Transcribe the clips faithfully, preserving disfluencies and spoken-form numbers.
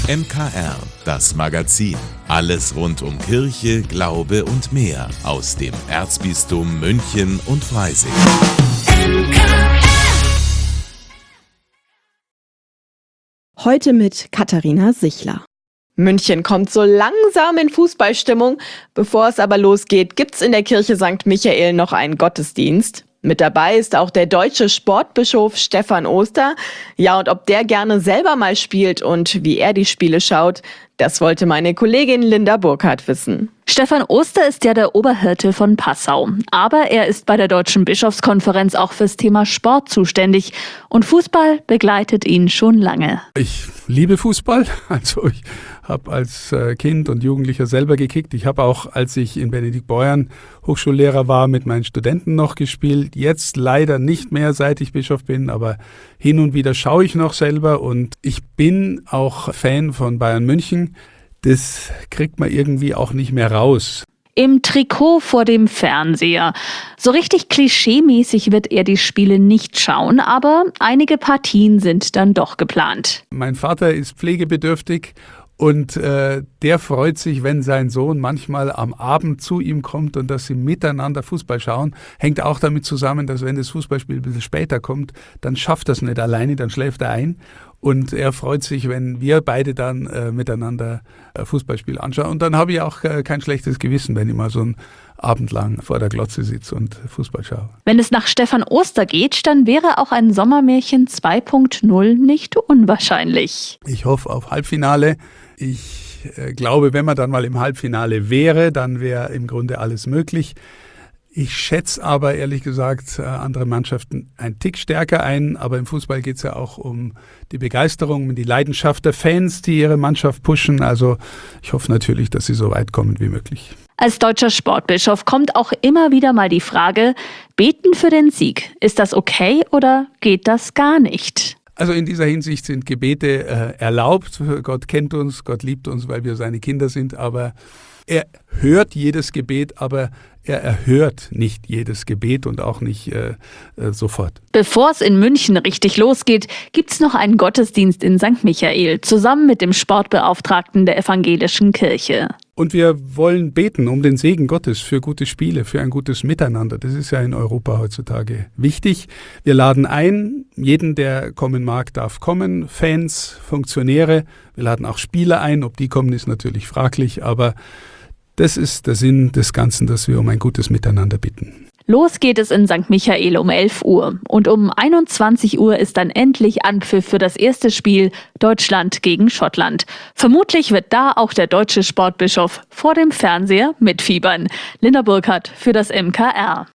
M K R, das Magazin. Alles rund um Kirche, Glaube und mehr aus dem Erzbistum München und Freising. Heute mit Katharina Sichler. München kommt so langsam in Fußballstimmung. Bevor es aber losgeht, gibt's in der Kirche Sankt Michael noch einen Gottesdienst. Mit dabei ist auch der deutsche Sportbischof Stefan Oster. Ja, und ob der gerne selber mal spielt und wie er die Spiele schaut, das wollte meine Kollegin Linda Burkhardt wissen. Stefan Oster ist ja der Oberhirte von Passau. Aber er ist bei der Deutschen Bischofskonferenz auch fürs Thema Sport zuständig. Und Fußball begleitet ihn schon lange. Ich liebe Fußball. Also ich habe als Kind und Jugendlicher selber gekickt. Ich habe auch, als ich in Benediktbeuern Hochschullehrer war, mit meinen Studenten noch gespielt. Jetzt leider nicht mehr, seit ich Bischof bin, aber hin und wieder schaue ich noch selber. Und ich bin auch Fan von Bayern München. Das kriegt man irgendwie auch nicht mehr raus. Im Trikot vor dem Fernseher. So richtig klischeemäßig wird er die Spiele nicht schauen, aber einige Partien sind dann doch geplant. Mein Vater ist pflegebedürftig und äh, der freut sich, wenn sein Sohn manchmal am Abend zu ihm kommt und dass sie miteinander Fußball schauen. Hängt auch damit zusammen, dass wenn das Fußballspiel ein bisschen später kommt, dann schafft er es nicht alleine, dann schläft er ein. Und er freut sich, wenn wir beide dann äh, miteinander äh, Fußballspiel anschauen. Und dann habe ich auch äh, kein schlechtes Gewissen, wenn ich mal so einen Abend lang vor der Glotze sitze und Fußball schaue. Wenn es nach Stefan Oster geht, dann wäre auch ein Sommermärchen zwei Punkt null nicht unwahrscheinlich. Ich hoffe auf Halbfinale. Ich äh, glaube, wenn man dann mal im Halbfinale wäre, dann wäre im Grunde alles möglich. Ich schätze aber ehrlich gesagt andere Mannschaften ein Tick stärker ein, aber im Fußball geht es ja auch um die Begeisterung, um die Leidenschaft der Fans, die ihre Mannschaft pushen. Also ich hoffe natürlich, dass sie so weit kommen wie möglich. Als deutscher Sportbischof kommt auch immer wieder mal die Frage, beten für den Sieg. Ist das okay oder geht das gar nicht? Also in dieser Hinsicht sind Gebete äh, erlaubt. Gott kennt uns, Gott liebt uns, weil wir seine Kinder sind, aber er hört jedes Gebet, aber er erhört nicht jedes Gebet und auch nicht äh, äh, sofort. Bevor es in München richtig losgeht, gibt's noch einen Gottesdienst in Sankt Michael, zusammen mit dem Sportbeauftragten der evangelischen Kirche. Und wir wollen beten um den Segen Gottes für gute Spiele, für ein gutes Miteinander. Das ist ja in Europa heutzutage wichtig. Wir laden ein, jeden, der kommen mag, darf kommen. Fans, Funktionäre, wir laden auch Spieler ein. Ob die kommen, ist natürlich fraglich, aber das ist der Sinn des Ganzen, dass wir um ein gutes Miteinander bitten. Los geht es in Sankt Michael um elf Uhr. Und um einundzwanzig Uhr ist dann endlich Anpfiff für das erste Spiel Deutschland gegen Schottland. Vermutlich wird da auch der deutsche Sportbischof vor dem Fernseher mitfiebern. Linda Burkhardt für das M K R.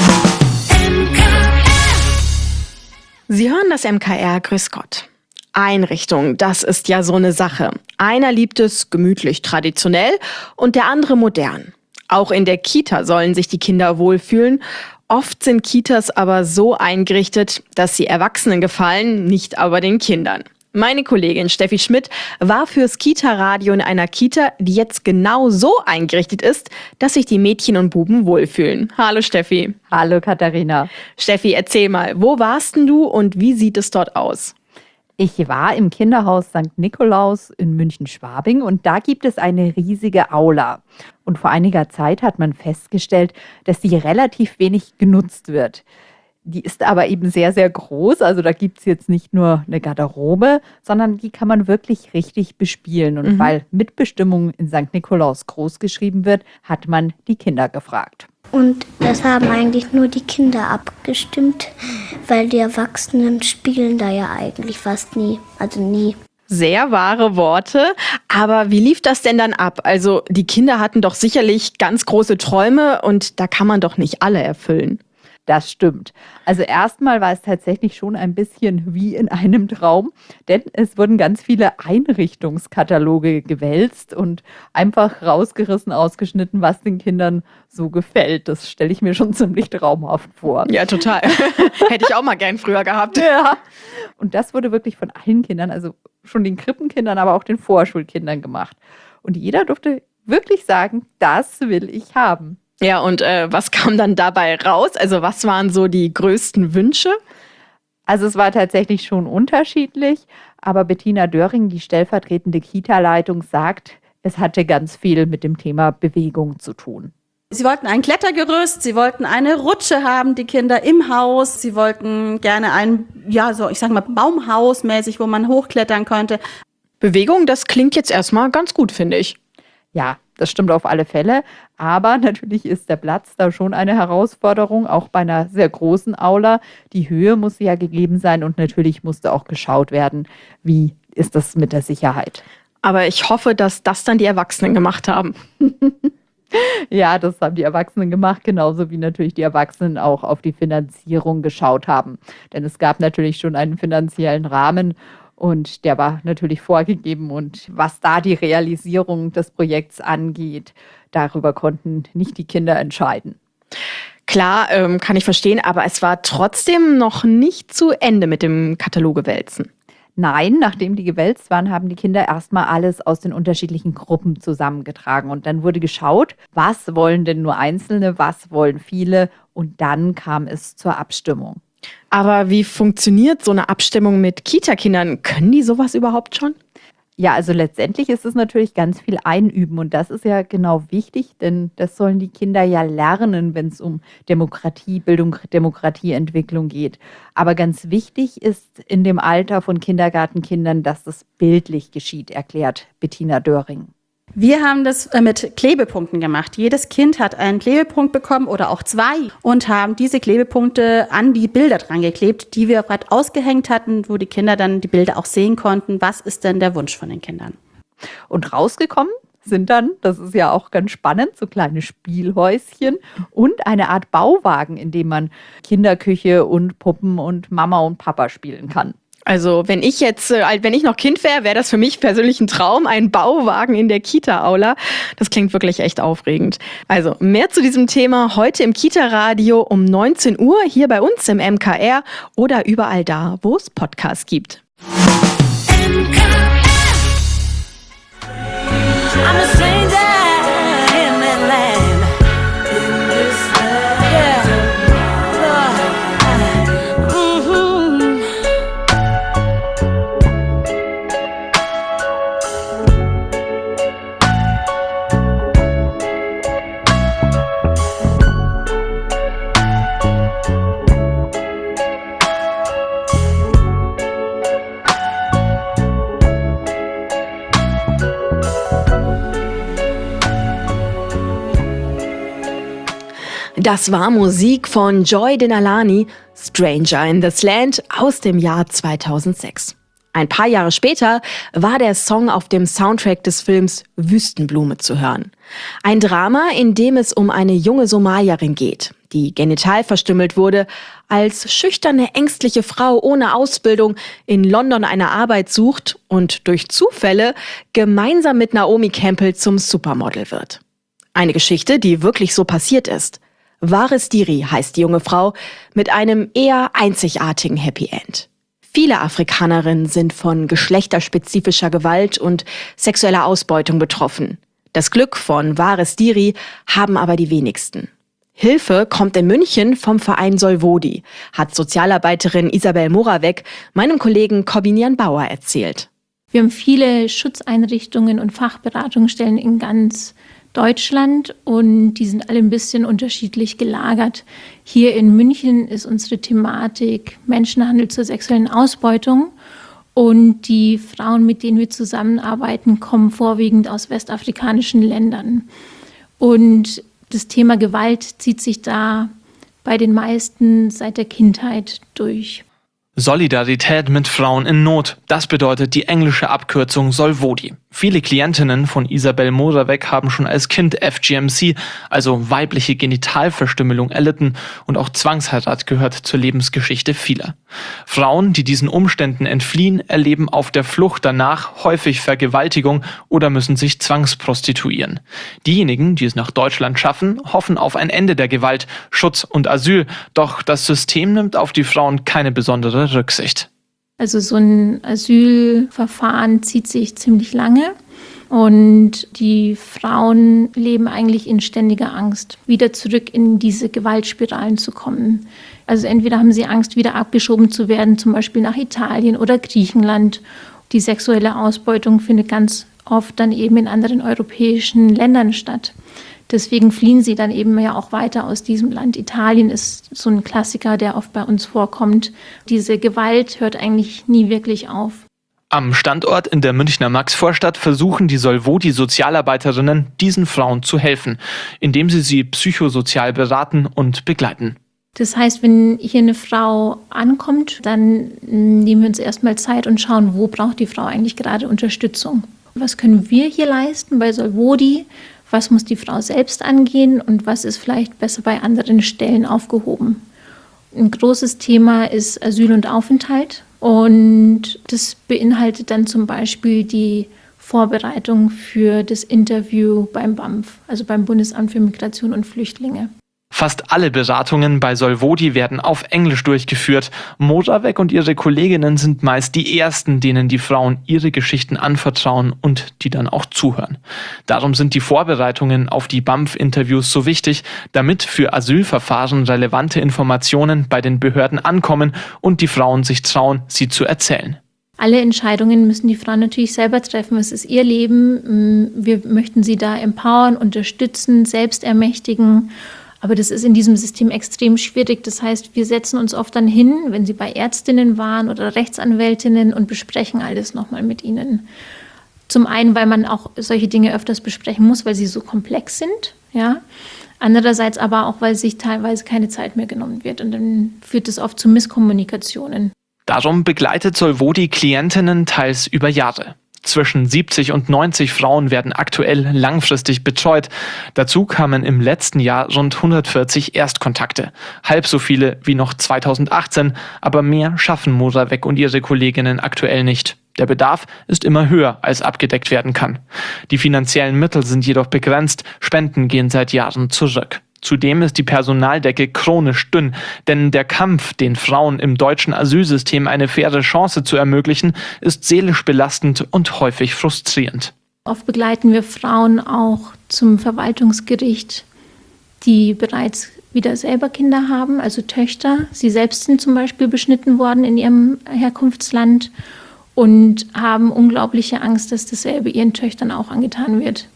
Sie hören das M K R, grüß Gott. Einrichtung, das ist ja so eine Sache. Einer liebt es gemütlich traditionell und der andere modern. Auch in der Kita sollen sich die Kinder wohlfühlen. Oft sind Kitas aber so eingerichtet, dass sie Erwachsenen gefallen, nicht aber den Kindern. Meine Kollegin Steffi Schmidt war fürs Kita-Radio in einer Kita, die jetzt genau so eingerichtet ist, dass sich die Mädchen und Buben wohlfühlen. Hallo Steffi. Hallo Katharina. Steffi, erzähl mal, wo warst denn du und wie sieht es dort aus? Ich war im Kinderhaus Sankt Nikolaus in München-Schwabing und da gibt es eine riesige Aula. Und vor einiger Zeit hat man festgestellt, dass die relativ wenig genutzt wird. Die ist aber eben sehr, sehr groß. Also da gibt es jetzt nicht nur eine Garderobe, sondern die kann man wirklich richtig bespielen. Und mhm. weil Mitbestimmung in Sankt Nikolaus groß geschrieben wird, hat man die Kinder gefragt. Und das haben eigentlich nur die Kinder abgestimmt, weil die Erwachsenen spielen da ja eigentlich fast nie, also nie. Sehr wahre Worte. Aber wie lief das denn dann ab? Also die Kinder hatten doch sicherlich ganz große Träume und da kann man doch nicht alle erfüllen. Das stimmt. Also erstmal war es tatsächlich schon ein bisschen wie in einem Traum, denn es wurden ganz viele Einrichtungskataloge gewälzt und einfach rausgerissen, ausgeschnitten, was den Kindern so gefällt. Das stelle ich mir schon ziemlich traumhaft vor. Ja, total. Hätte ich auch mal gern früher gehabt. Ja. Und das wurde wirklich von allen Kindern, also schon den Krippenkindern, aber auch den Vorschulkindern gemacht. Und jeder durfte wirklich sagen, das will ich haben. Ja, und äh, was kam dann dabei raus? Also was waren so die größten Wünsche? Also es war tatsächlich schon unterschiedlich, aber Bettina Döring, die stellvertretende Kita-Leitung, sagt, es hatte ganz viel mit dem Thema Bewegung zu tun. Sie wollten ein Klettergerüst, sie wollten eine Rutsche haben, die Kinder im Haus. Sie wollten gerne ein, ja, so ich sag mal Baumhaus mäßig, wo man hochklettern könnte. Bewegung, das klingt jetzt erstmal ganz gut, finde ich. Ja, das stimmt auf alle Fälle. Aber natürlich ist der Platz da schon eine Herausforderung, auch bei einer sehr großen Aula. Die Höhe muss ja gegeben sein und natürlich musste auch geschaut werden, wie ist das mit der Sicherheit. Aber ich hoffe, dass das dann die Erwachsenen gemacht haben. Ja, das haben die Erwachsenen gemacht, genauso wie natürlich die Erwachsenen auch auf die Finanzierung geschaut haben. Denn es gab natürlich schon einen finanziellen Rahmen und der war natürlich vorgegeben. Und was da die Realisierung des Projekts angeht, darüber konnten nicht die Kinder entscheiden. Klar, ähm, kann ich verstehen, aber es war trotzdem noch nicht zu Ende mit dem Kataloge-Wälzen. Nein, nachdem die gewälzt waren, haben die Kinder erstmal alles aus den unterschiedlichen Gruppen zusammengetragen. Und dann wurde geschaut, was wollen denn nur Einzelne, was wollen viele. Und dann kam es zur Abstimmung. Aber wie funktioniert so eine Abstimmung mit Kita-Kindern? Können die sowas überhaupt schon? Ja, also letztendlich ist es natürlich ganz viel Einüben und das ist ja genau wichtig, denn das sollen die Kinder ja lernen, wenn es um Demokratiebildung, Demokratieentwicklung geht. Aber ganz wichtig ist in dem Alter von Kindergartenkindern, dass das bildlich geschieht, erklärt Bettina Döring. Wir haben das mit Klebepunkten gemacht. Jedes Kind hat einen Klebepunkt bekommen oder auch zwei und haben diese Klebepunkte an die Bilder dran geklebt, die wir gerade ausgehängt hatten, wo die Kinder dann die Bilder auch sehen konnten. Was ist denn der Wunsch von den Kindern? Und rausgekommen sind dann, das ist ja auch ganz spannend, so kleine Spielhäuschen und eine Art Bauwagen, in dem man Kinderküche und Puppen und Mama und Papa spielen kann. Also wenn ich jetzt, wenn ich noch Kind wäre, wäre das für mich persönlich ein Traum, ein Bauwagen in der Kita-Aula. Das klingt wirklich echt aufregend. Also mehr zu diesem Thema heute im Kita-Radio um neunzehn Uhr hier bei uns im M K R oder überall da, wo es Podcasts gibt. M K R. I'm a stranger in that land. In this land. Yeah. Das war Musik von Joy Denalani, Stranger in this Land aus dem Jahr zweitausendsechs. Ein paar Jahre später war der Song auf dem Soundtrack des Films Wüstenblume zu hören. Ein Drama, in dem es um eine junge Somalierin geht, die genital verstümmelt wurde, als schüchterne, ängstliche Frau ohne Ausbildung in London eine Arbeit sucht und durch Zufälle gemeinsam mit Naomi Campbell zum Supermodel wird. Eine Geschichte, die wirklich so passiert ist. Waris Diri heißt die junge Frau mit einem eher einzigartigen Happy End. Viele Afrikanerinnen sind von geschlechterspezifischer Gewalt und sexueller Ausbeutung betroffen. Das Glück von Waris Diri haben aber die wenigsten. Hilfe kommt in München vom Verein Solvodi, hat Sozialarbeiterin Isabel Moravec meinem Kollegen Corbinian Bauer erzählt. Wir haben viele Schutzeinrichtungen und Fachberatungsstellen in ganz Deutschland und die sind alle ein bisschen unterschiedlich gelagert. Hier in München ist unsere Thematik Menschenhandel zur sexuellen Ausbeutung und die Frauen, mit denen wir zusammenarbeiten, kommen vorwiegend aus westafrikanischen Ländern. Und das Thema Gewalt zieht sich da bei den meisten seit der Kindheit durch. Solidarität mit Frauen in Not, das bedeutet die englische Abkürzung Solvodi. Viele Klientinnen von Isabel Moravec haben schon als Kind F G M C, also weibliche Genitalverstümmelung, erlitten und auch Zwangsheirat gehört zur Lebensgeschichte vieler. Frauen, die diesen Umständen entfliehen, erleben auf der Flucht danach häufig Vergewaltigung oder müssen sich zwangsprostituieren. Diejenigen, die es nach Deutschland schaffen, hoffen auf ein Ende der Gewalt, Schutz und Asyl, doch das System nimmt auf die Frauen keine besondere Rücksicht. Also so ein Asylverfahren zieht sich ziemlich lange Und die Frauen leben eigentlich in ständiger Angst, wieder zurück in diese Gewaltspiralen zu kommen. Also entweder haben sie Angst, wieder abgeschoben zu werden, zum Beispiel nach Italien oder Griechenland. Die sexuelle Ausbeutung findet ganz oft dann eben in anderen europäischen Ländern statt. Deswegen fliehen sie dann eben ja auch weiter aus diesem Land. Italien ist so ein Klassiker, der oft bei uns vorkommt. Diese Gewalt hört eigentlich nie wirklich auf. Am Standort in der Münchner Maxvorstadt versuchen die Solvodi-Sozialarbeiterinnen, diesen Frauen zu helfen, indem sie sie psychosozial beraten und begleiten. Das heißt, wenn hier eine Frau ankommt, dann nehmen wir uns erstmal Zeit und schauen, wo braucht die Frau eigentlich gerade Unterstützung. Was können wir hier leisten bei Solvodi? Was muss die Frau selbst angehen und was ist vielleicht besser bei anderen Stellen aufgehoben? Ein großes Thema ist Asyl und Aufenthalt und das beinhaltet dann zum Beispiel die Vorbereitung für das Interview beim B A M F, also beim Bundesamt für Migration und Flüchtlinge. Fast alle Beratungen bei Solvodi werden auf Englisch durchgeführt. Moravec und ihre Kolleginnen sind meist die Ersten, denen die Frauen ihre Geschichten anvertrauen und die dann auch zuhören. Darum sind die Vorbereitungen auf die B A M F-Interviews so wichtig, damit für Asylverfahren relevante Informationen bei den Behörden ankommen und die Frauen sich trauen, sie zu erzählen. Alle Entscheidungen müssen die Frauen natürlich selber treffen. Es ist ihr Leben. Wir möchten sie da empowern, unterstützen, selbst ermächtigen. Aber das ist in diesem System extrem schwierig. Das heißt, wir setzen uns oft dann hin, wenn sie bei Ärztinnen waren oder Rechtsanwältinnen und besprechen alles nochmal mit ihnen. Zum einen, weil man auch solche Dinge öfters besprechen muss, weil sie so komplex sind. Ja? Andererseits aber auch, weil sich teilweise keine Zeit mehr genommen wird. Und dann führt es oft zu Misskommunikationen. Darum begleitet Solvodi Klientinnen teils über Jahre. Zwischen siebzig und neunzig Frauen werden aktuell langfristig betreut. Dazu kamen im letzten Jahr rund hundertvierzig Erstkontakte. Halb so viele wie noch zweitausendachtzehn, aber mehr schaffen Moravec und ihre Kolleginnen aktuell nicht. Der Bedarf ist immer höher, als abgedeckt werden kann. Die finanziellen Mittel sind jedoch begrenzt, Spenden gehen seit Jahren zurück. Zudem ist die Personaldecke chronisch dünn, denn der Kampf, den Frauen im deutschen Asylsystem eine faire Chance zu ermöglichen, ist seelisch belastend und häufig frustrierend. Oft begleiten wir Frauen auch zum Verwaltungsgericht, die bereits wieder selber Kinder haben, also Töchter. Sie selbst sind zum Beispiel beschnitten worden in ihrem Herkunftsland und haben unglaubliche Angst, dass dasselbe ihren Töchtern auch angetan wird.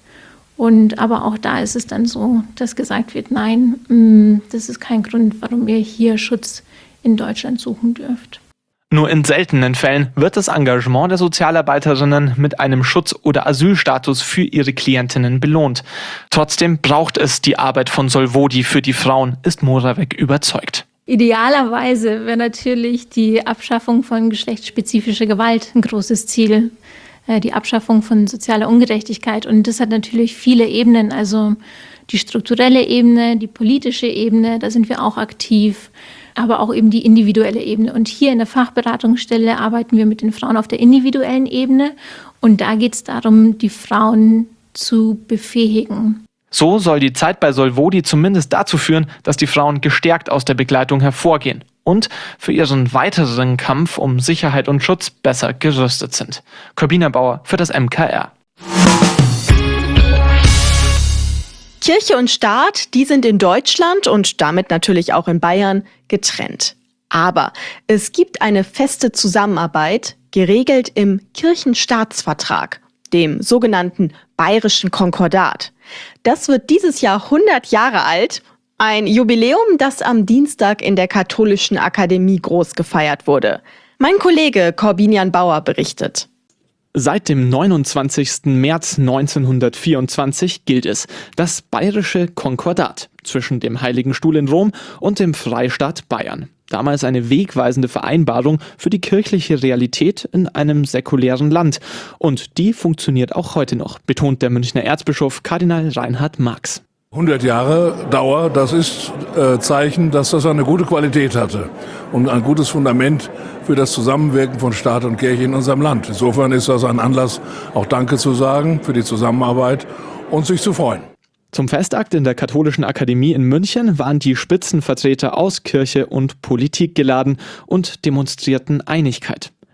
Und aber auch da ist es dann so, dass gesagt wird, nein, das ist kein Grund, warum ihr hier Schutz in Deutschland suchen dürft. Nur in seltenen Fällen wird das Engagement der Sozialarbeiterinnen mit einem Schutz- oder Asylstatus für ihre Klientinnen belohnt. Trotzdem braucht es die Arbeit von Solvodi für die Frauen, ist Moravec überzeugt. Idealerweise wäre natürlich die Abschaffung von geschlechtsspezifischer Gewalt ein großes Ziel. Die Abschaffung von sozialer Ungerechtigkeit. Und das hat natürlich viele Ebenen, also die strukturelle Ebene, die politische Ebene, da sind wir auch aktiv, aber auch eben die individuelle Ebene. Und hier in der Fachberatungsstelle arbeiten wir mit den Frauen auf der individuellen Ebene und da geht es darum, die Frauen zu befähigen. So soll die Zeit bei Solvodi zumindest dazu führen, dass die Frauen gestärkt aus der Begleitung hervorgehen und für ihren weiteren Kampf um Sicherheit und Schutz besser gerüstet sind. Corbina Bauer für das M K R. Kirche und Staat, die sind in Deutschland und damit natürlich auch in Bayern getrennt. Aber es gibt eine feste Zusammenarbeit, geregelt im Kirchenstaatsvertrag, dem sogenannten Bayerischen Konkordat. Das wird dieses Jahr hundert Jahre alt. Ein Jubiläum, das am Dienstag in der Katholischen Akademie groß gefeiert wurde. Mein Kollege Corbinian Bauer berichtet. Seit dem neunundzwanzigsten März neunzehnhundertvierundzwanzig gilt es, das Bayerische Konkordat zwischen dem Heiligen Stuhl in Rom und dem Freistaat Bayern. Damals eine wegweisende Vereinbarung für die kirchliche Realität in einem säkulären Land. Und die funktioniert auch heute noch, betont der Münchner Erzbischof Kardinal Reinhard Marx. hundert Jahre Dauer, das ist äh, Zeichen, dass das eine gute Qualität hatte und ein gutes Fundament für das Zusammenwirken von Staat und Kirche in unserem Land. Insofern ist das ein Anlass, auch Danke zu sagen für die Zusammenarbeit und sich zu freuen. Zum Festakt in der Katholischen Akademie in München waren die Spitzenvertreter aus Kirche und Politik geladen und demonstrierten Einigkeit.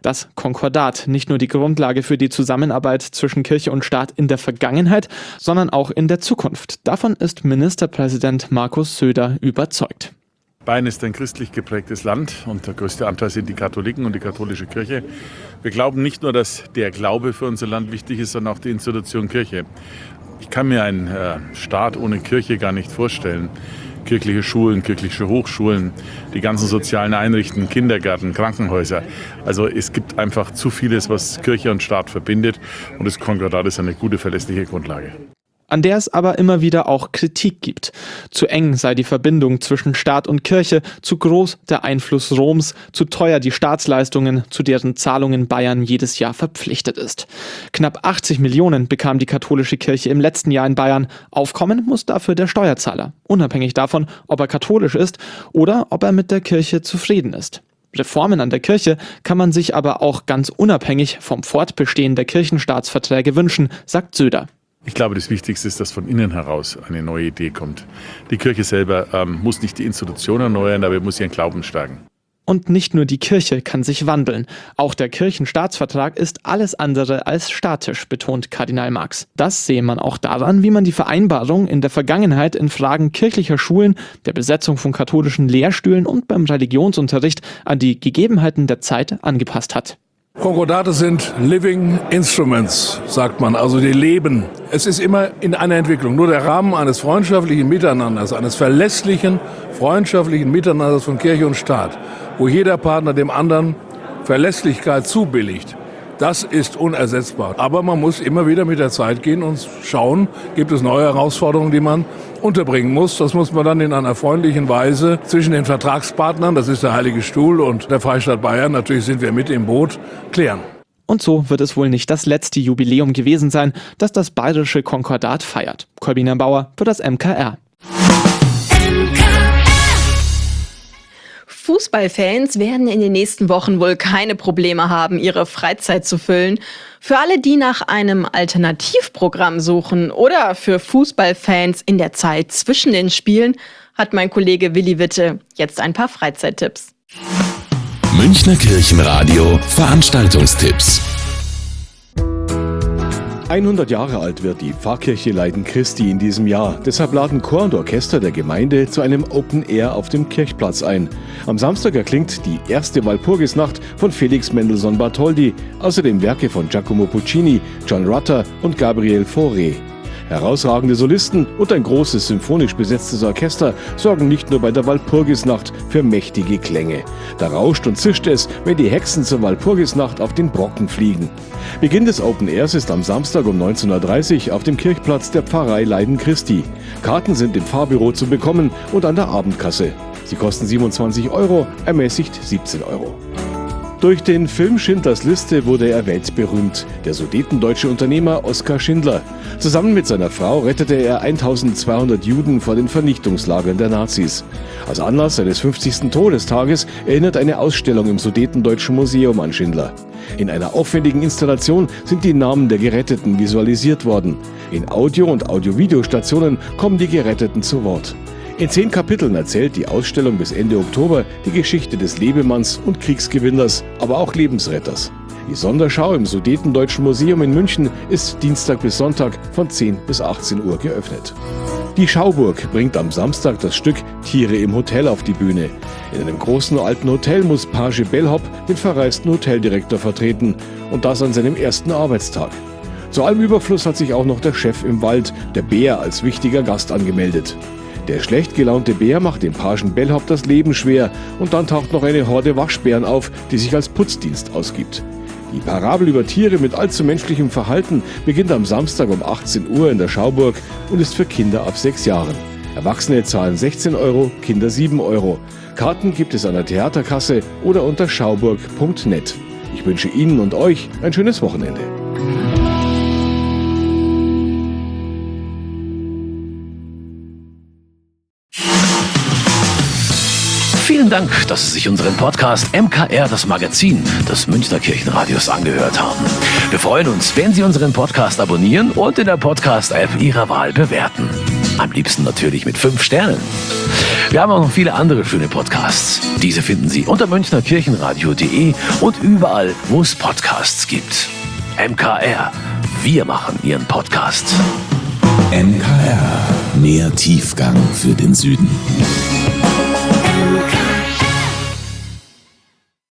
Das Konkordat, nicht nur die Grundlage für die Zusammenarbeit zwischen Kirche und Staat in der Vergangenheit, sondern auch in der Zukunft. Davon ist Ministerpräsident Markus Söder überzeugt. Bayern ist ein christlich geprägtes Land und der größte Anteil sind die Katholiken und die katholische Kirche. Wir glauben nicht nur, dass der Glaube für unser Land wichtig ist, sondern auch die Institution Kirche. Ich kann mir einen äh, Staat ohne Kirche gar nicht vorstellen. Kirchliche Schulen, kirchliche Hochschulen, die ganzen sozialen Einrichtungen, Kindergärten, Krankenhäuser. Also es gibt einfach zu vieles, was Kirche und Staat verbindet und das Konkordat ist eine gute, verlässliche Grundlage. An der es aber immer wieder auch Kritik gibt. Zu eng sei die Verbindung zwischen Staat und Kirche, zu groß der Einfluss Roms, zu teuer die Staatsleistungen, zu deren Zahlungen Bayern jedes Jahr verpflichtet ist. Knapp achtzig Millionen bekam die katholische Kirche im letzten Jahr in Bayern. Aufkommen muss dafür der Steuerzahler, unabhängig davon, ob er katholisch ist oder ob er mit der Kirche zufrieden ist. Reformen an der Kirche kann man sich aber auch ganz unabhängig vom Fortbestehen der Kirchenstaatsverträge wünschen, sagt Söder. Ich glaube, das Wichtigste ist, dass von innen heraus eine neue Idee kommt. Die Kirche selber ähm, muss nicht die Institution erneuern, aber muss ihren Glauben stärken. Und nicht nur die Kirche kann sich wandeln. Auch der Kirchenstaatsvertrag ist alles andere als statisch, betont Kardinal Marx. Das sehe man auch daran, wie man die Vereinbarung in der Vergangenheit in Fragen kirchlicher Schulen, der Besetzung von katholischen Lehrstühlen und beim Religionsunterricht an die Gegebenheiten der Zeit angepasst hat. Konkordate sind Living Instruments, sagt man, also die leben. Es ist immer in einer Entwicklung. Nur der Rahmen eines freundschaftlichen Miteinanders, eines verlässlichen, freundschaftlichen Miteinanders von Kirche und Staat, wo jeder Partner dem anderen Verlässlichkeit zubilligt, das ist unersetzbar. Aber man muss immer wieder mit der Zeit gehen und schauen, gibt es neue Herausforderungen, die man unterbringen muss. Das muss man dann in einer freundlichen Weise zwischen den Vertragspartnern, das ist der Heilige Stuhl und der Freistaat Bayern, natürlich sind wir mit im Boot, klären. Und so wird es wohl nicht das letzte Jubiläum gewesen sein, das das bayerische Konkordat feiert. Corbina Bauer für das M K R. Fußballfans werden in den nächsten Wochen wohl keine Probleme haben, ihre Freizeit zu füllen. Für alle, die nach einem Alternativprogramm suchen oder für Fußballfans in der Zeit zwischen den Spielen, hat mein Kollege Willi Witte jetzt ein paar Freizeittipps. Münchner Kirchenradio Veranstaltungstipps. hundert Jahre alt wird die Pfarrkirche Leiden Christi in diesem Jahr. Deshalb laden Chor und Orchester der Gemeinde zu einem Open Air auf dem Kirchplatz ein. Am Samstag erklingt die erste Walpurgisnacht von Felix Mendelssohn Bartholdy, außerdem Werke von Giacomo Puccini, John Rutter und Gabriel Fauré. Herausragende Solisten und ein großes symphonisch besetztes Orchester sorgen nicht nur bei der Walpurgisnacht für mächtige Klänge. Da rauscht und zischt es, wenn die Hexen zur Walpurgisnacht auf den Brocken fliegen. Beginn des Open Airs ist am Samstag um neunzehn Uhr dreißig auf dem Kirchplatz der Pfarrei Leiden Christi. Karten sind im Pfarrbüro zu bekommen und an der Abendkasse. Sie kosten siebenundzwanzig Euro, ermäßigt siebzehn Euro. Durch den Film Schindlers Liste wurde er weltberühmt, der sudetendeutsche Unternehmer Oskar Schindler. Zusammen mit seiner Frau rettete er eintausendzweihundert Juden vor den Vernichtungslagern der Nazis. Als Anlass seines fünfzigsten Todestages erinnert eine Ausstellung im Sudetendeutschen Museum an Schindler. In einer aufwendigen Installation sind die Namen der Geretteten visualisiert worden. In Audio- und Audio-Video-Stationen kommen die Geretteten zu Wort. In zehn Kapiteln erzählt die Ausstellung bis Ende Oktober die Geschichte des Lebemanns und Kriegsgewinners, aber auch Lebensretters. Die Sonderschau im Sudetendeutschen Museum in München ist Dienstag bis Sonntag von zehn bis achtzehn Uhr geöffnet. Die Schauburg bringt am Samstag das Stück Tiere im Hotel auf die Bühne. In einem großen alten Hotel muss Page Bellhop den verreisten Hoteldirektor vertreten und das an seinem ersten Arbeitstag. Zu allem Überfluss hat sich auch noch der Chef im Wald, der Bär, als wichtiger Gast angemeldet. Der schlecht gelaunte Bär macht dem Pagen Bellhop das Leben schwer und dann taucht noch eine Horde Waschbären auf, die sich als Putzdienst ausgibt. Die Parabel über Tiere mit allzu menschlichem Verhalten beginnt am Samstag um achtzehn Uhr in der Schauburg und ist für Kinder ab sechs Jahren. Erwachsene zahlen sechzehn Euro, Kinder sieben Euro. Karten gibt es an der Theaterkasse oder unter schauburg punkt net. Ich wünsche Ihnen und euch ein schönes Wochenende. Vielen Dank, dass Sie sich unseren Podcast M K R, das Magazin des Münchner Kirchenradios, angehört haben. Wir freuen uns, wenn Sie unseren Podcast abonnieren und in der Podcast-App Ihrer Wahl bewerten. Am liebsten natürlich mit fünf Sternen. Wir haben auch noch viele andere schöne Podcasts. Diese finden Sie unter münchnerkirchenradio punkt de und überall, wo es Podcasts gibt. M K R, wir machen Ihren Podcast. M K R, mehr Tiefgang für den Süden.